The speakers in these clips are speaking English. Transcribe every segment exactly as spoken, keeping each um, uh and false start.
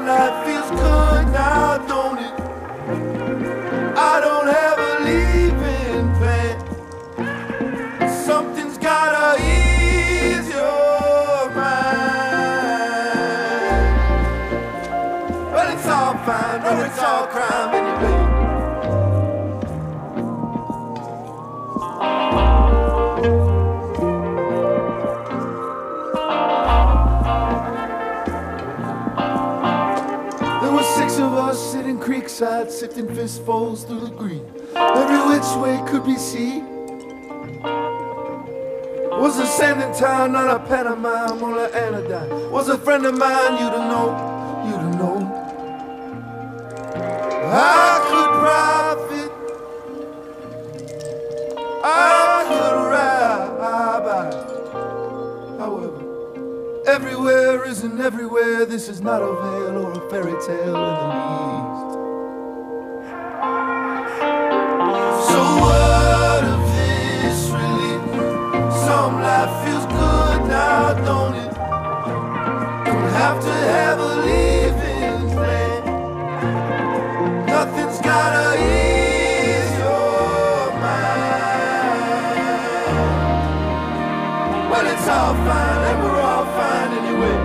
Some life feels good now, don't it? I don't have a leaving plan. Something's gotta ease your mind. Well, it's all fine, no, it's all crime anyway. Six of us sitting creekside, sifting fistfuls through the green. Every which way could be seen. Was a sanding town, not a pantomime or an anodyne. Was a friend of mine, you'd have known, you'd have known. I could profit, I could ride. However, everywhere isn't everywhere. This is not a veil or a fairy tale in the least. So what of this really? Some life feels good now, don't it? Don't have to have a leaving plan. Nothing's gotta ease your mind. Well, it's all fine and we're all fine anyway.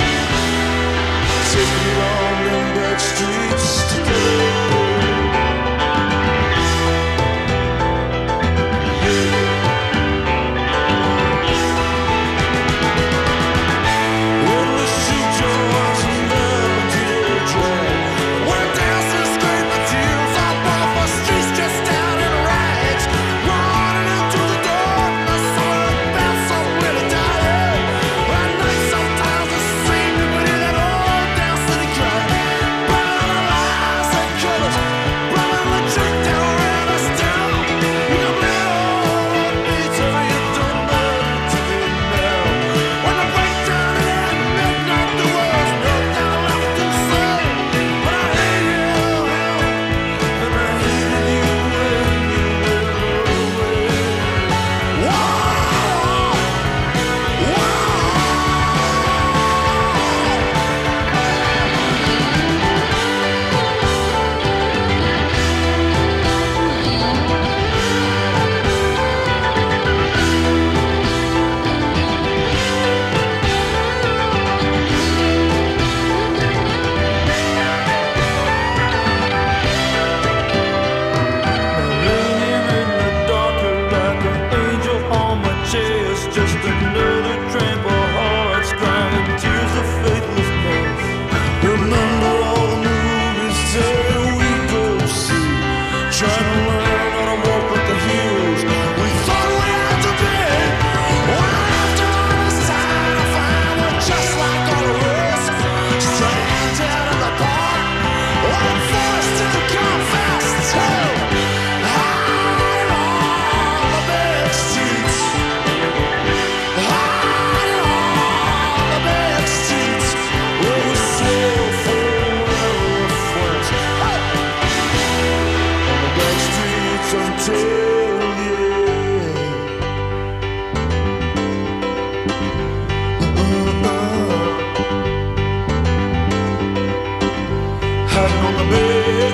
Take me on them back streets today.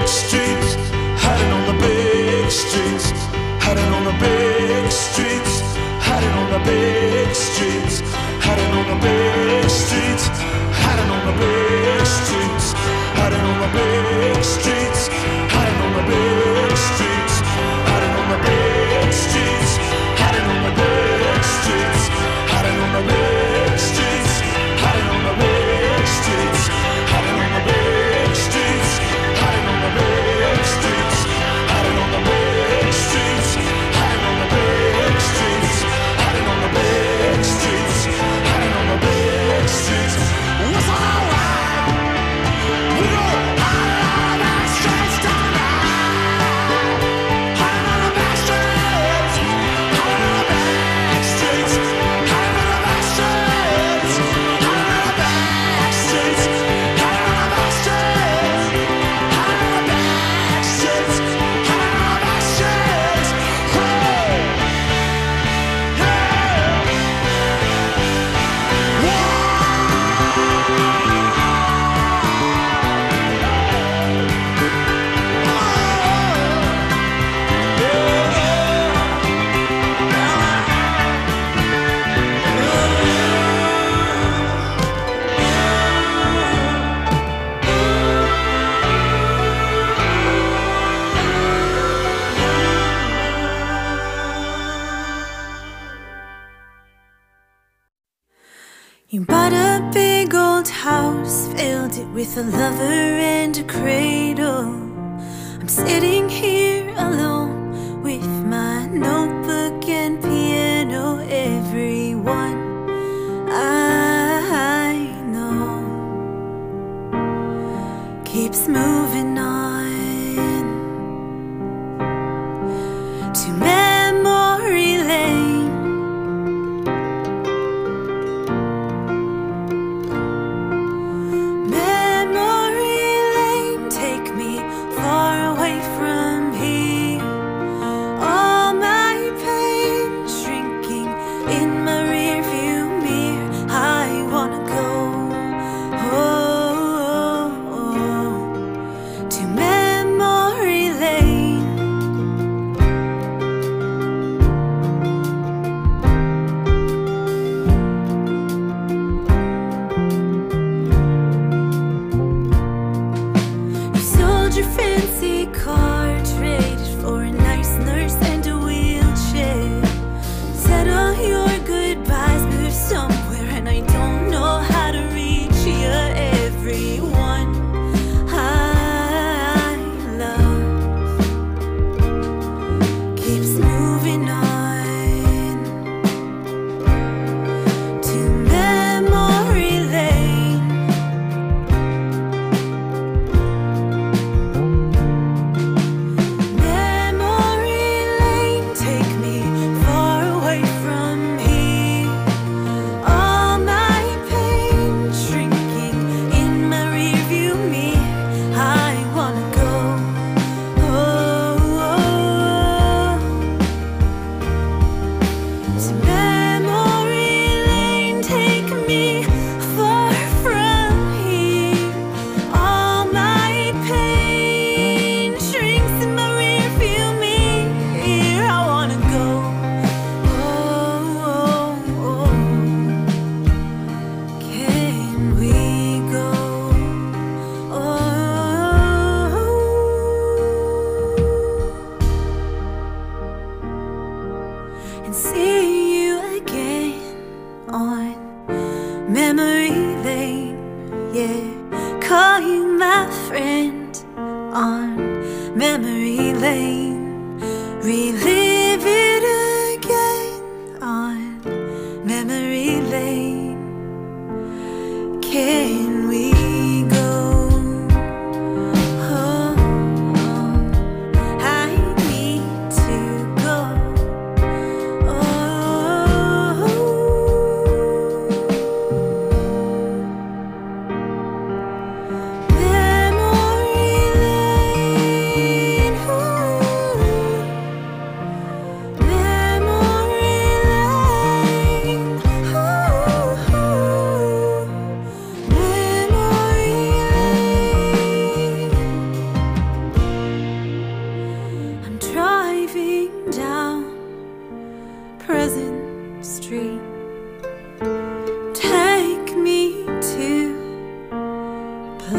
streets, hiding on the big streets, hiding on the big streets, hiding on the big streets, hiding on the big streets, hiding on the big streets, hiding on the big streets, hiding on the big streets, hiding on the big streets, hiding on the big streets, hiding on the big streets, hiding on the big streets, hiding on the big streets, hiding on the big streets, hiding on the big streets, hiding on the big streets, hiding on the big streets, hiding on the big streets. What's alright? We go all the streets tonight, hiding on the back streets, hiding on the back streets, hiding on the back streets, hiding on the back streets, hiding on the back streets, hiding on the back streets, hiding on the back streets. Hey, You bought a big old house, filled it with a lover and a cradle. I'm sitting here alone with my notebook and piano. Everyone I know keeps moving on to memory lane.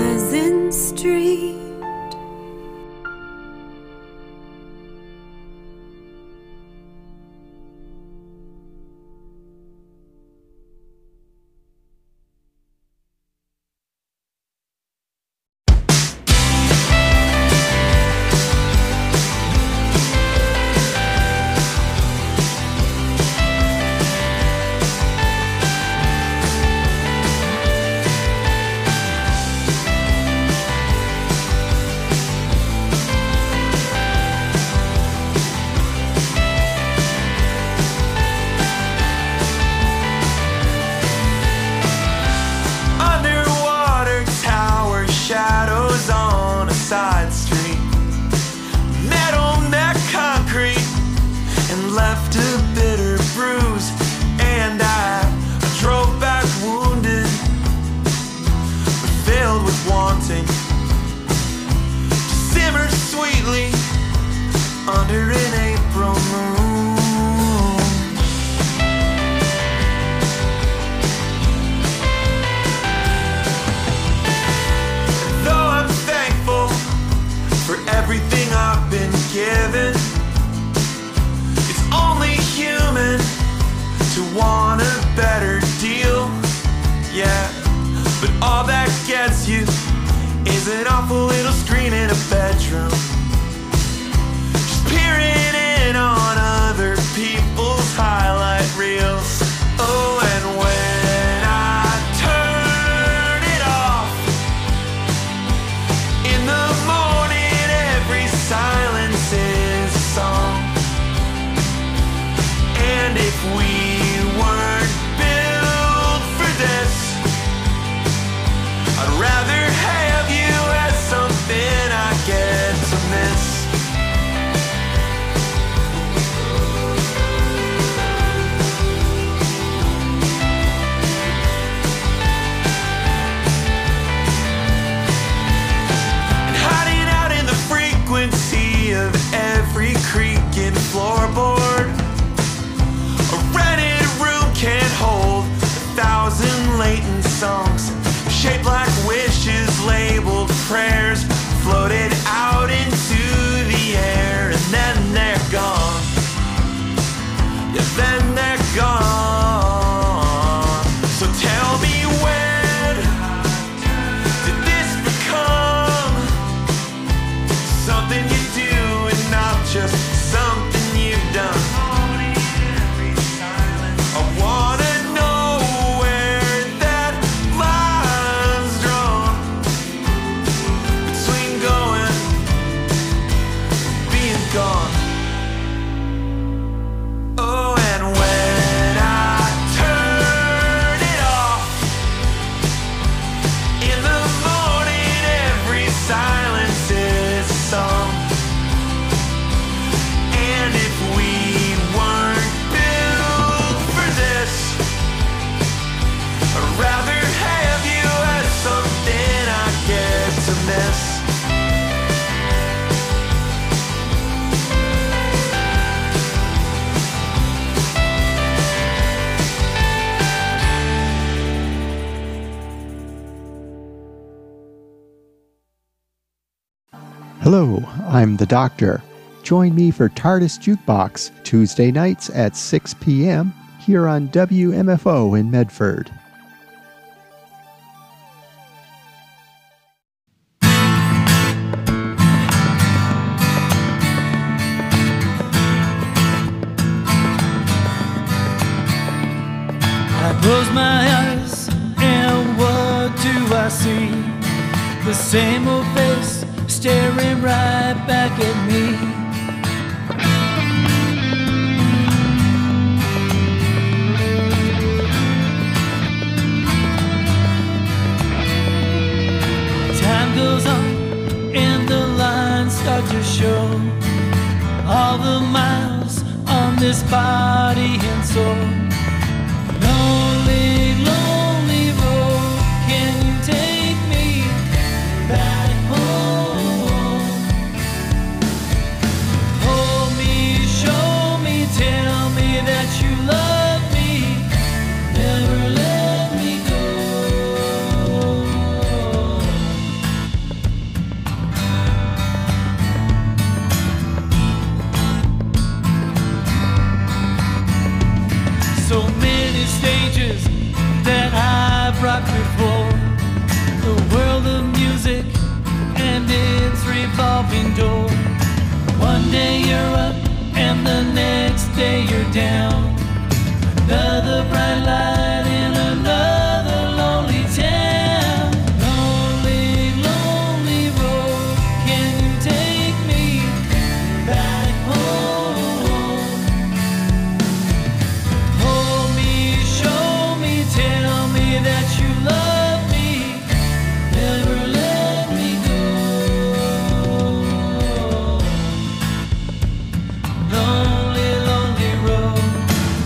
pleasant street. Hello, I'm the Doctor. Join me for TARDIS Jukebox Tuesday nights at six p.m. here on W M F O in Medford. I close my eyes and what do I see? The same old face staring right back at me. Time goes on and the lines start to show all the miles on this body and soul. Lonely, lonely road, can you take me back home? Hold me, show me, tell me that you love me, never let me go. stages that I've rocked before. The world of music and its revolving door. One day you're up and the next day you're down. Another bright light in another lonely town. Lonely, lonely road, can you take me back home? Hold me, show me, tell me that you love me. Never let me go. Lonely, lonely road.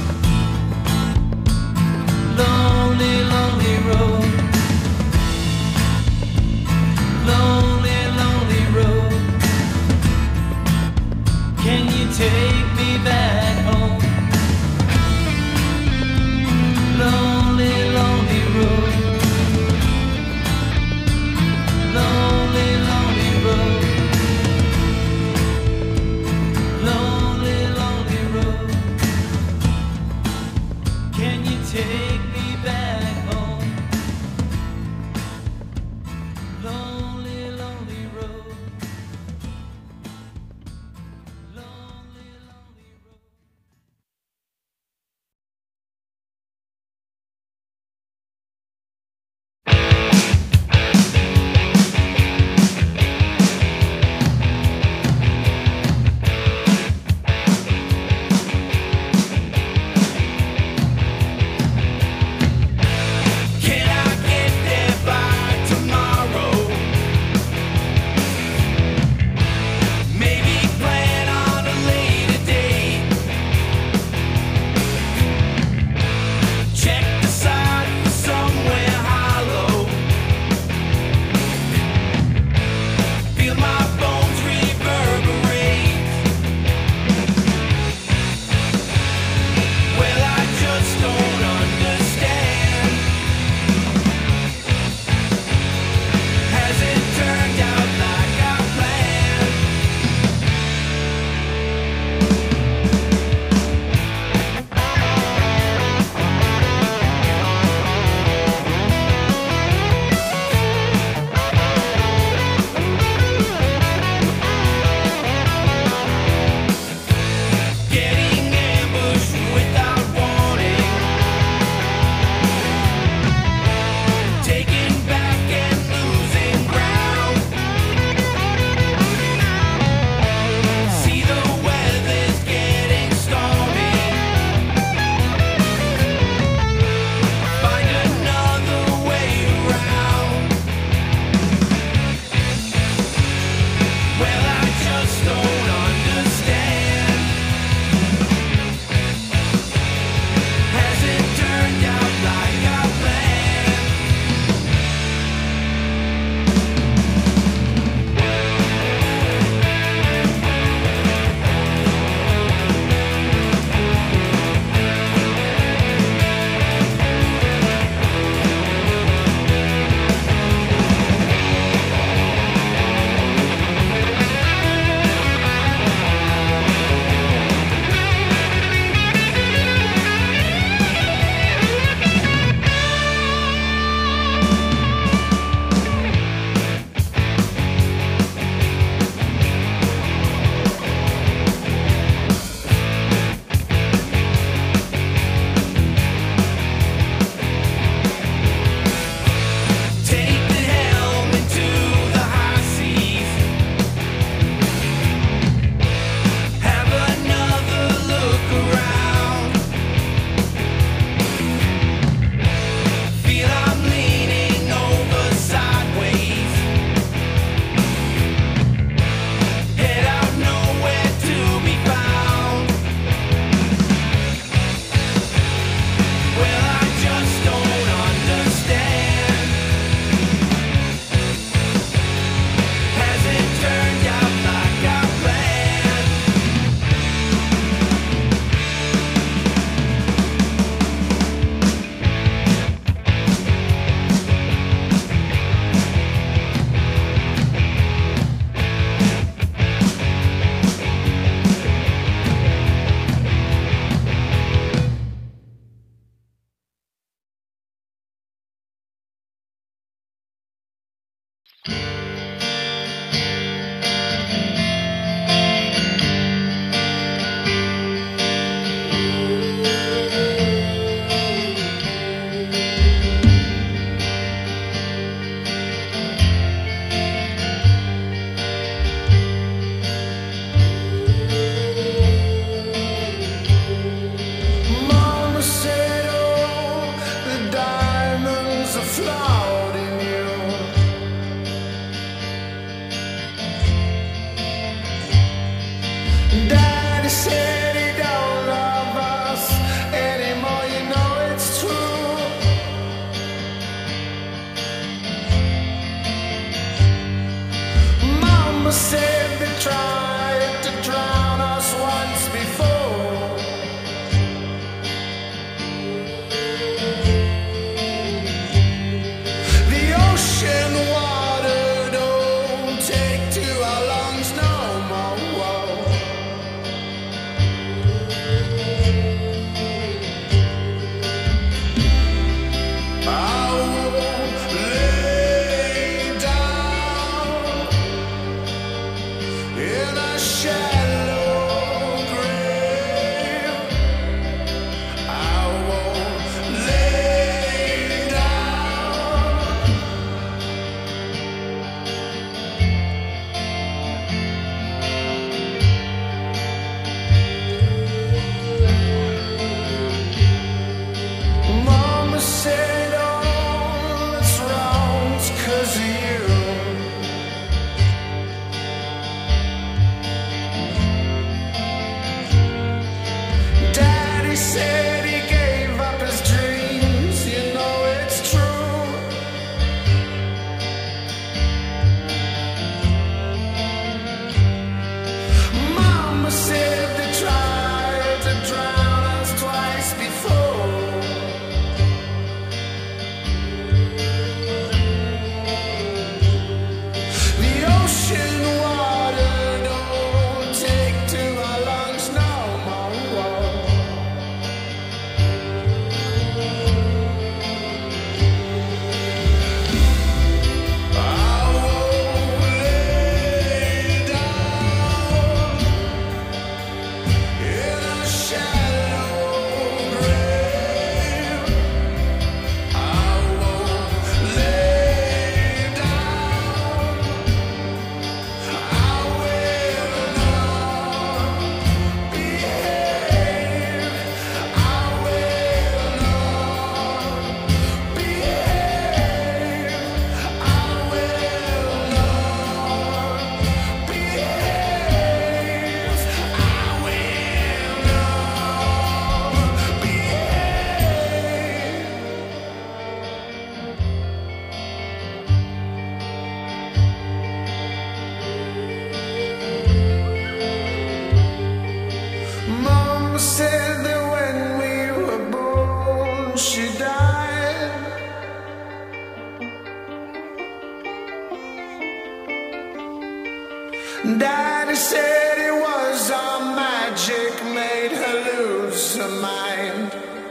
Daddy said it was our magic made her lose her mind.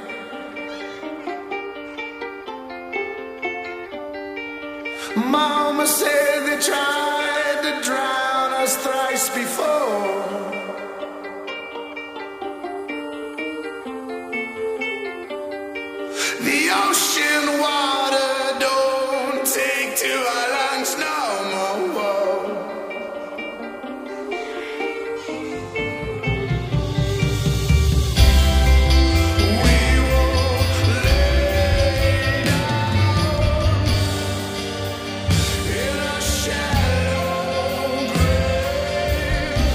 Mama said they tried to drown us thrice before. The ocean water don't take to our lungs no more. Shallow grave.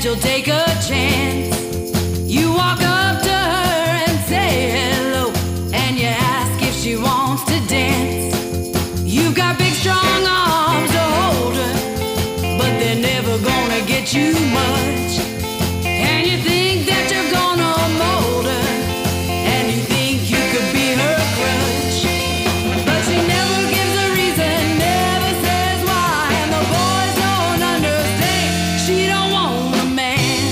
that you'll take a chance. You walk up to her and say hello, and you ask if she wants to dance. You've got big strong arms to hold her, but they're never gonna get you much. And you think that you're gonna mold her, and you think you could be her crutch. But she never gives a reason, never says why, and the boys don't understand. She don't want a man.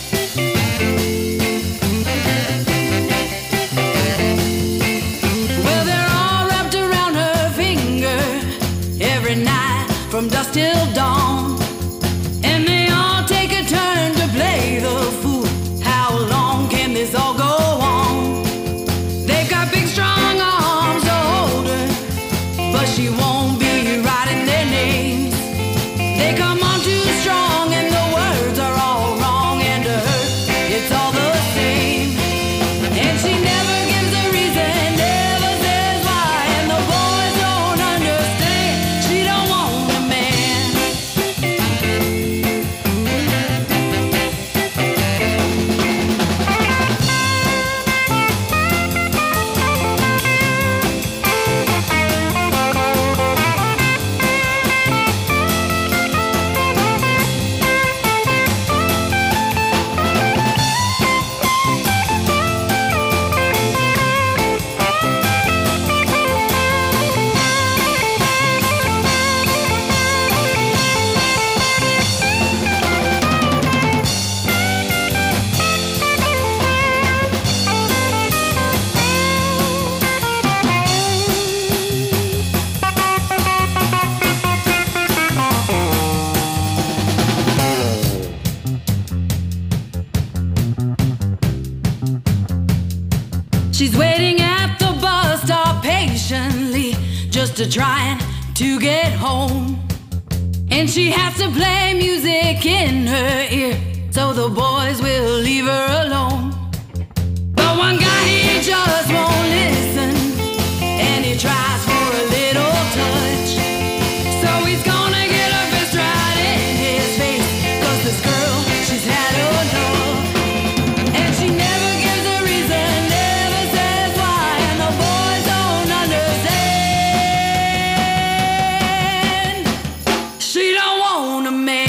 Well, they're all wrapped around her finger every night from dusk till dawn. And they all take a turn to play the fool. How long can this all go on? They've got big strong arms to hold her, but she won't be writing their names. They come on too strong and the words are all wrong, and to her it's all the same. And she never gives a reason, never says why, and the boys don't understand. She don't want a man. She's waiting at the bus stop patiently, just to trying to get home. And she has to play music in her ear, so the boys will leave her alone. But one guy, he just won't listen, and he tries for a little touch. So he's gonna get a fist right in his face, 'cause this girl, she's had enough. And she never gives a reason, never says why, and the boys don't understand. She don't want a man.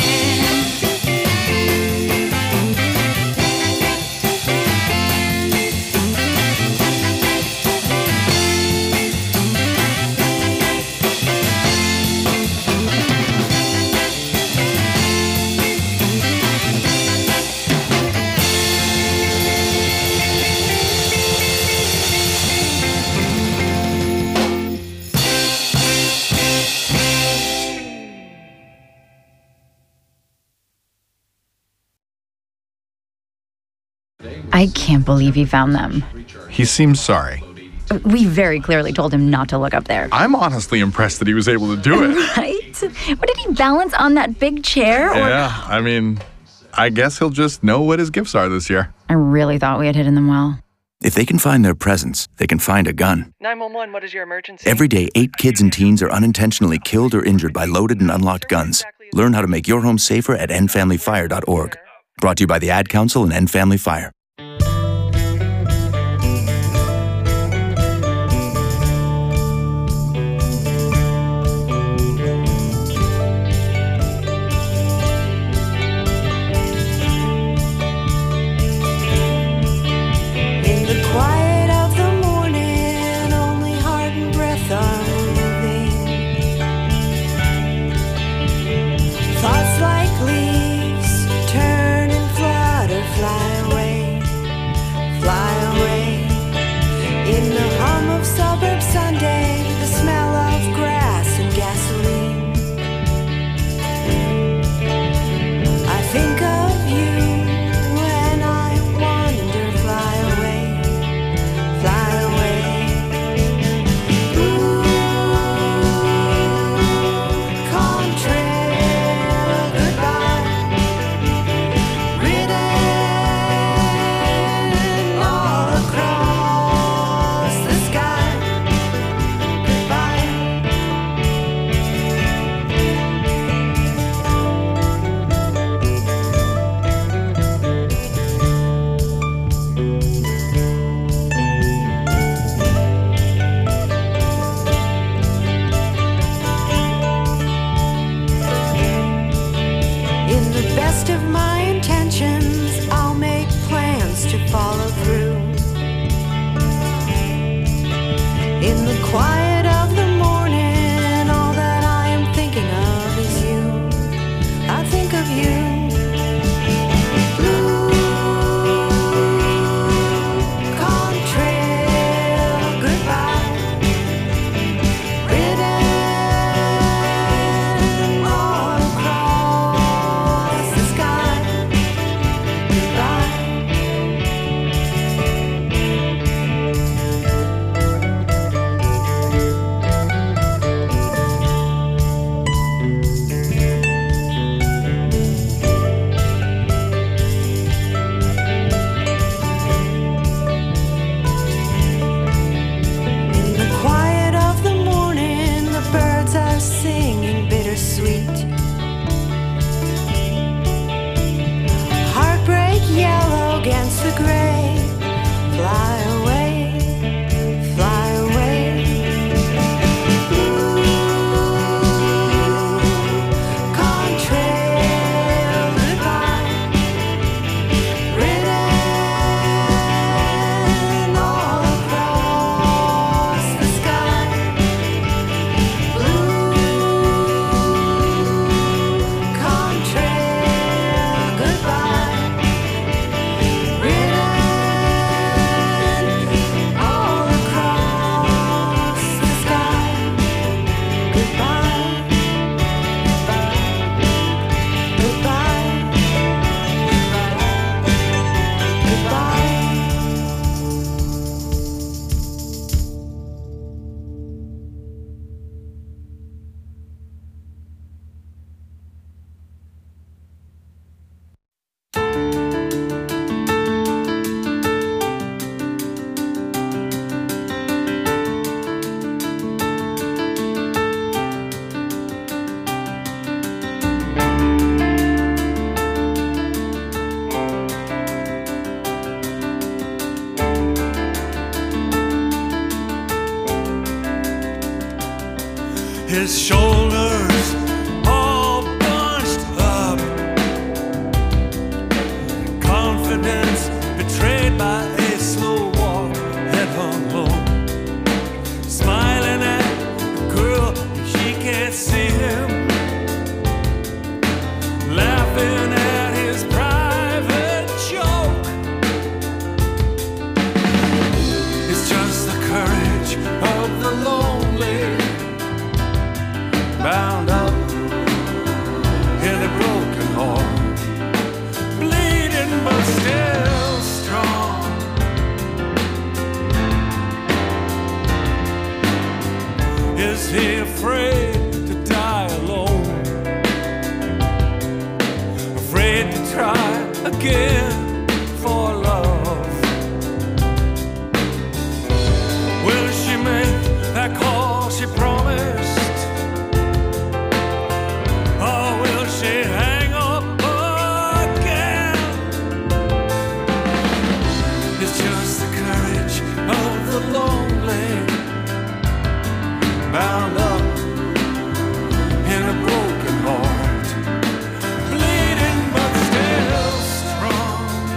I can't believe he found them. He seems sorry. We very clearly told him not to look up there. I'm honestly impressed that he was able to do it. Right? What, did he balance on that big chair? Or... Yeah, I mean, I guess he'll just know what his gifts are this year. I really thought we had hidden them well. If they can find their presents, they can find a gun. nine one one, what is your emergency? Every day, eight kids and teens are unintentionally killed or injured by loaded and unlocked guns. Learn how to make your home safer at end family fire dot org. Brought to you by the Ad Council and End Family Fire. In the quiet of the morning, only heart and breath are moving. Thoughts like leaves turn and flutter, fly away. best of my intentions, I'll make plans to follow through. In the quiet of the morning, all that I am thinking of is you. I think of you. Blue contrail, goodbye. Written all across the sky. Goodbye. In the quiet of the morning, the birds are singing bittersweet. Heartbreak yellow against the gray. Fly away, fly away. Blue contrail, goodbye. Written all across the sky. Blue contrail, goodbye. Written all across the sky. Goodbye. Goodbye. Goodbye. His shoulders all bunched up, confidence betrayed by a slow walk, head hung low, smiling at the girl, she can't see him, laughing at his private joke. It's just the courage of the lonely, bound up in a broken heart, bleeding but still strong. Is he afraid to die alone? Afraid to try again for love? Will she make that call she promised? Or will she hang up again? It's just the courage of the lonely, bound up in a broken heart, bleeding but still strong.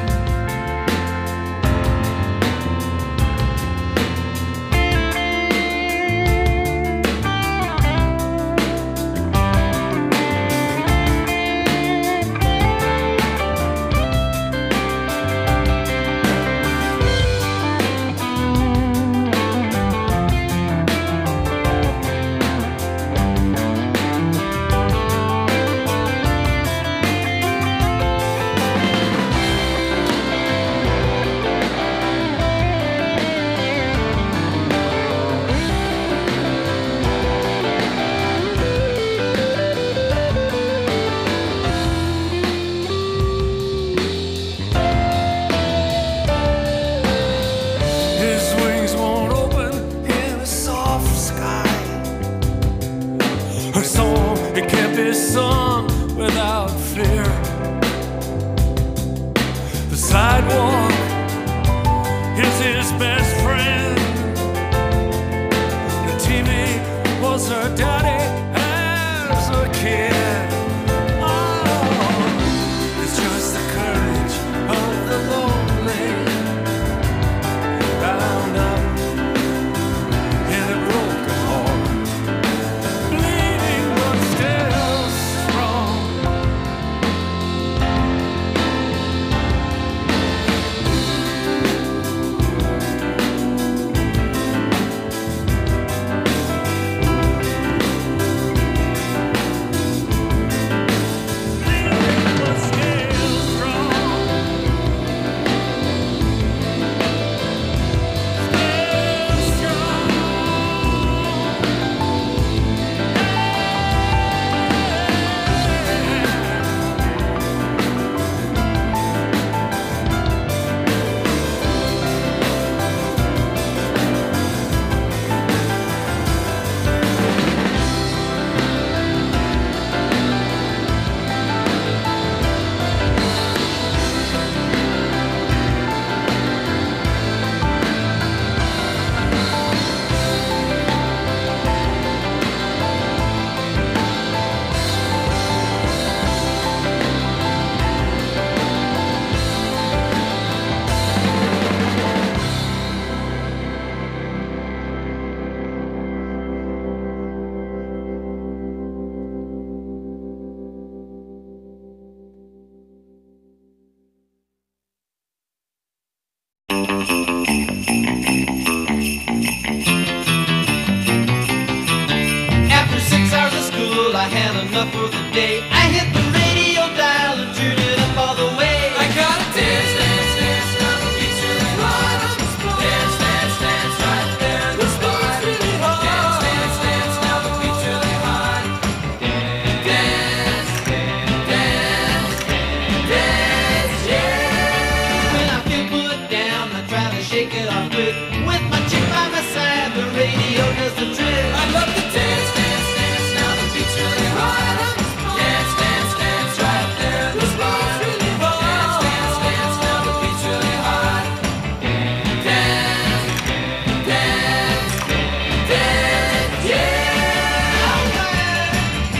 After six hours of school, I had enough for the day. I hit the radio dial and turned it up all the way. I gotta dance, dance, dance, now the beat's really hot. Dance, dance, dance, right there in the spot. Dance, dance, dance, now the beat's really hot. Dance, dance, dance, dance, yeah. When I feel put down, I try to shake it off quick. With my chick by my side, the radio does the trick. I love to dance, dance, dance, now the beat's really hot. Dance, dance, dance, right there in the spot. Dance, dance, dance, now the beat's really hot. Dance, dance, dance, yeah. Alright.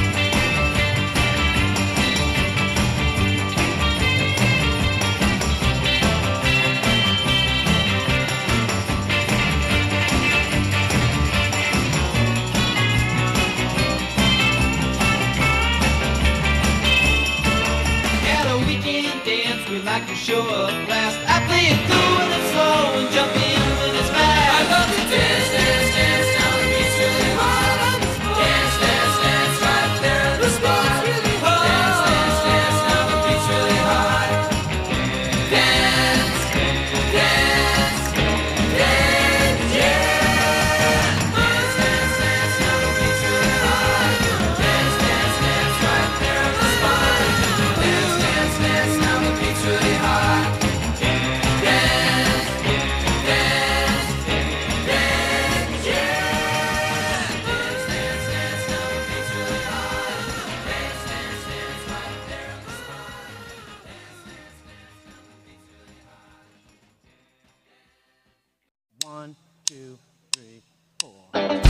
At a weekend dance, we like to show up last. I play it cool when it's slow and jump in when it's fast. I love to dance, dance, dance, now the beat's really hot. Dance, dance, dance, right there in the spot. Dance, dance, dance, now the beat's really hot. Dance, dance, dance, yeah. Dance, dance, dance, now the beat's really hot. Dance, dance, dance, right there in the spot. Dance, dance, dance, now the beat's really hot. Dance, dance, dance, yeah. Dance, dance, dance, now the beat's really hot. Dance, dance, dance, right there in the spot. Dance, dance, dance, now the beat's really hot. One, two, three, four.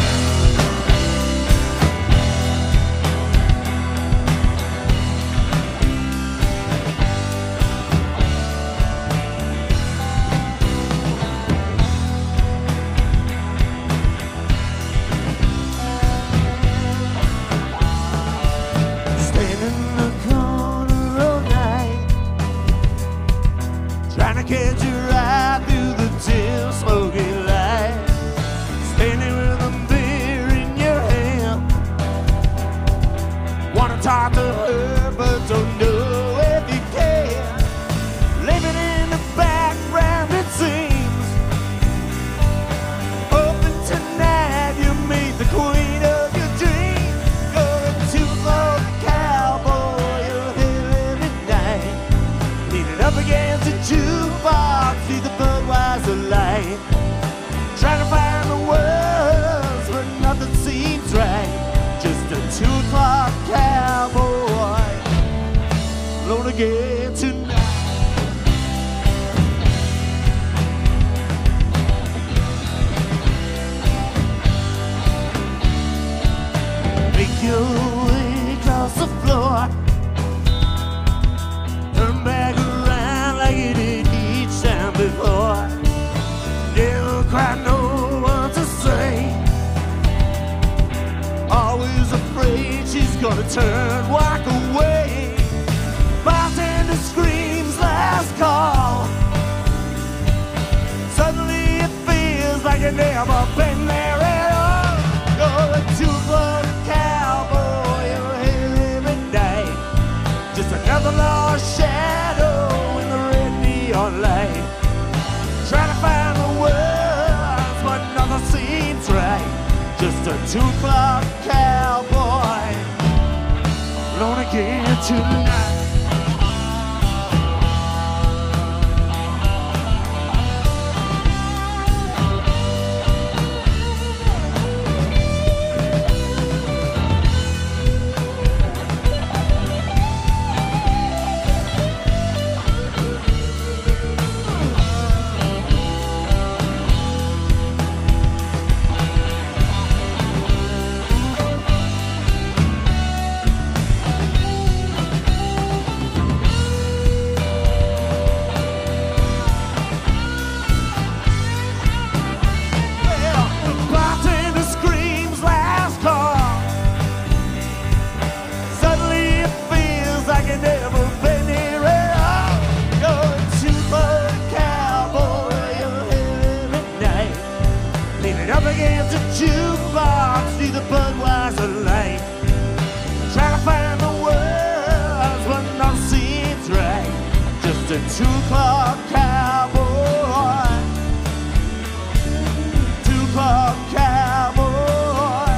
Stand in the corner all night, trying to catch your eye through the dim smoky light. Standing with a beer in your hand, wanna talk to her but don't know if you can. Living in the background it seems, open tonight you meet the queen of your dreams. Going to the cowboy, you're here every night, leaning up against the jukebox, see the Budweiser light, trying to find the words but nothing seems right. Just a two o'clock cowboy, alone again tonight. Make your way across the floor, turn back around like you did each time before. Never quite know what to say, always afraid she's gonna turn, walk away. Bartender screams last call, suddenly it feels like you've never been there at all. You're a two-foot cowboy, you're here every night, just another lost shadow in the red neon light, trying to find the words but nothing seems right. Just a two o'clock cowboy, alone again tonight. The two o'clock cowboy, two o'clock cowboy,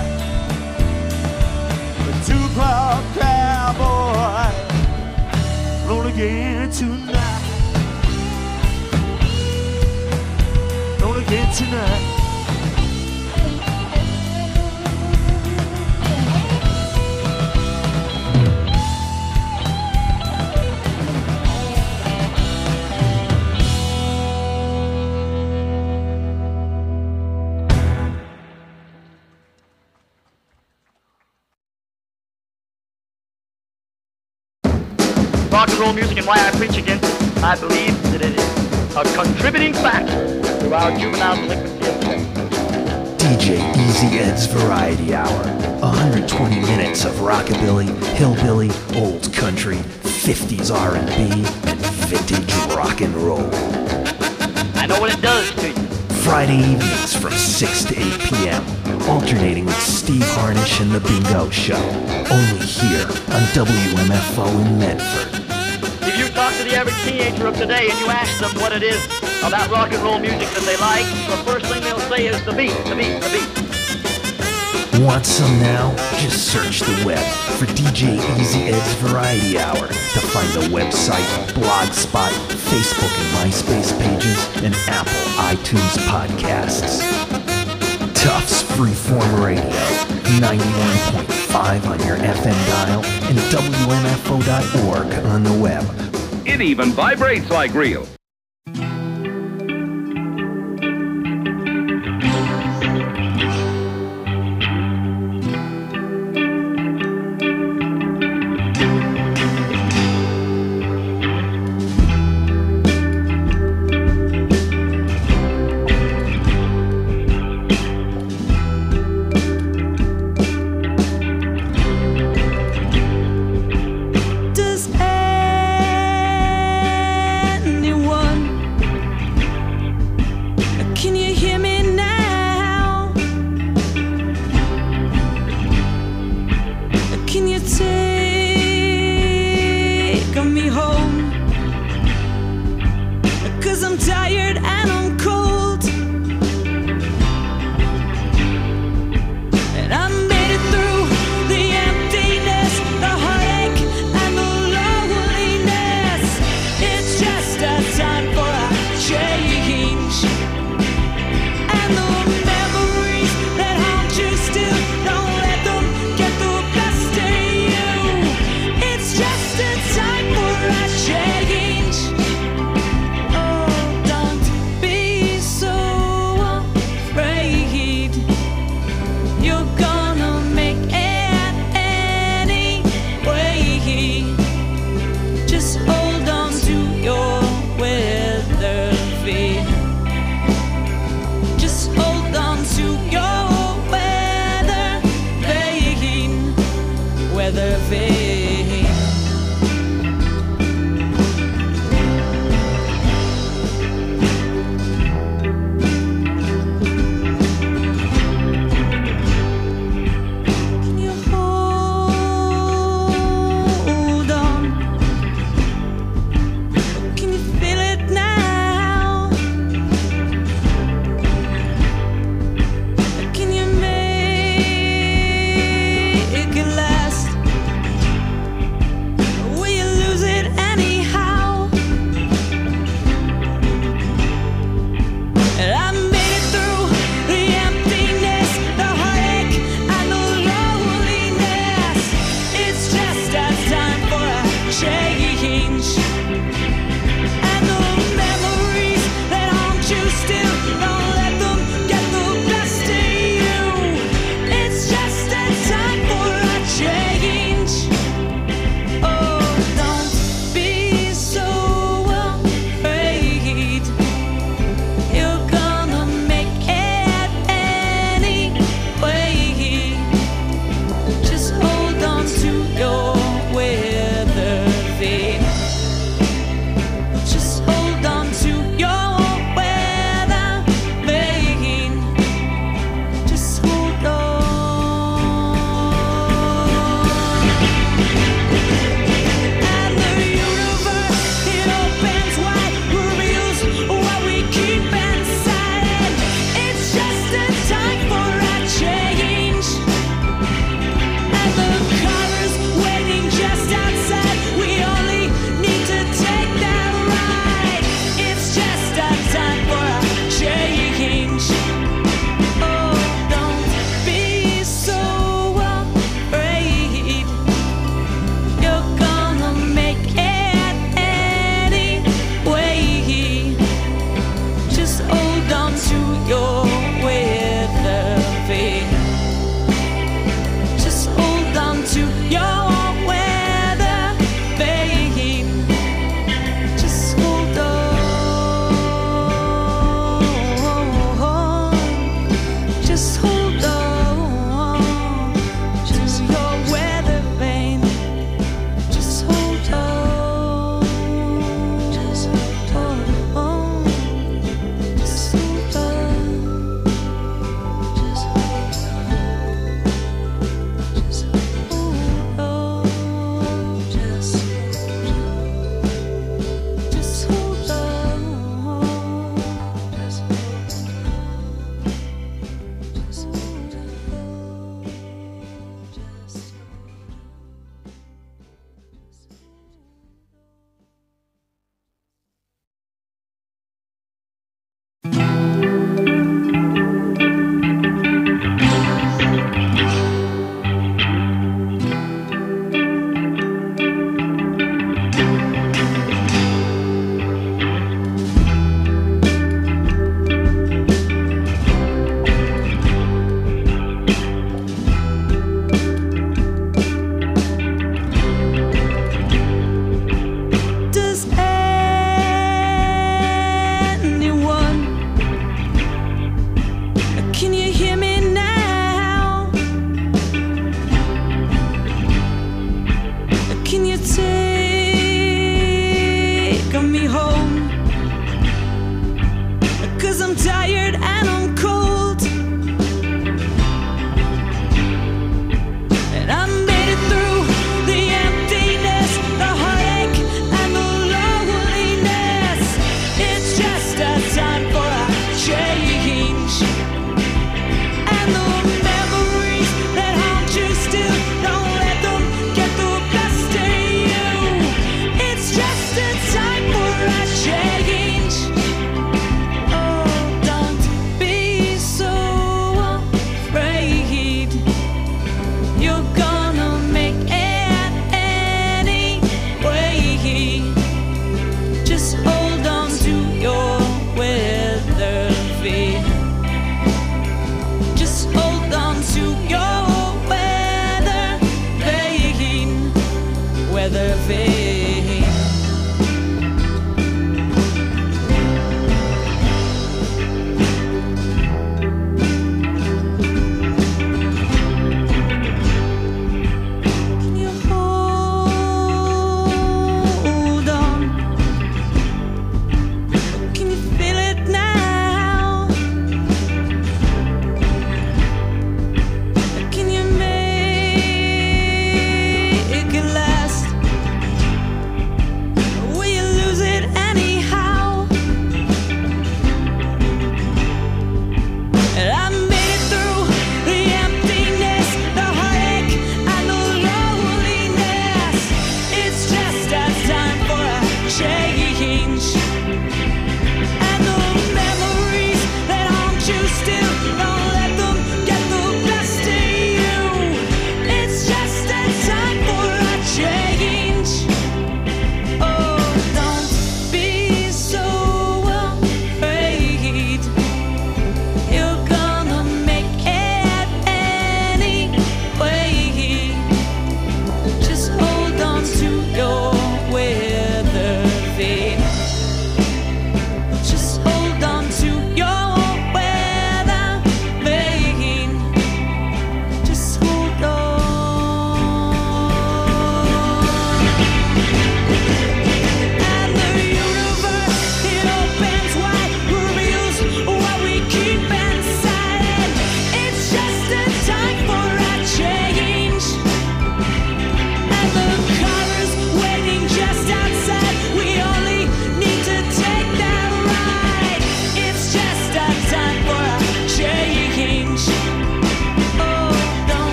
the two o'clock cowboy, roll again tonight, roll again tonight. Rock and roll music and why I preach against it. I believe that it is a contributing factor to our juvenile delinquency of today. D J Easy Ed's Variety Hour. one hundred twenty minutes of rockabilly, hillbilly, old country, fifties R and B, and vintage rock and roll. I know what it does to you. Friday evenings from six to eight p.m. Alternating with Steve Harnish and The Bingo Show. Only here on W M F O in Medford. If you talk to the average teenager of today and you ask them what it is about rock and roll music that they like, the first thing they'll say is the beat, the beat, the beat. Want some now? Just search the web for D J Easy Ed's Variety Hour to find the website, Blogspot, Facebook and MySpace pages, and Apple iTunes podcasts. Tufts Freeform Radio, ninety-one point five on your F M dial, and W M F O dot org on the web. It even vibrates like real. Does anyone, can you hear me now? Can you take me home? 'Cause I'm tired and I'm cold, and I made it through the emptiness, the heartache, and the loneliness. It's just a time for a change, and the memories that haunt you still, don't let them get the best of you. It's just a time for a change. Oh, don't be so afraid. You're gonna make it anyway. Just hold on to your weather vane. Just hold on to your weather vane. Weather vane. Can you hold on? Can you feel it now? Can you make it last? Will you lose it anyhow? And I made it through the emptiness, the heartache, and the loneliness. It's just a time for a change.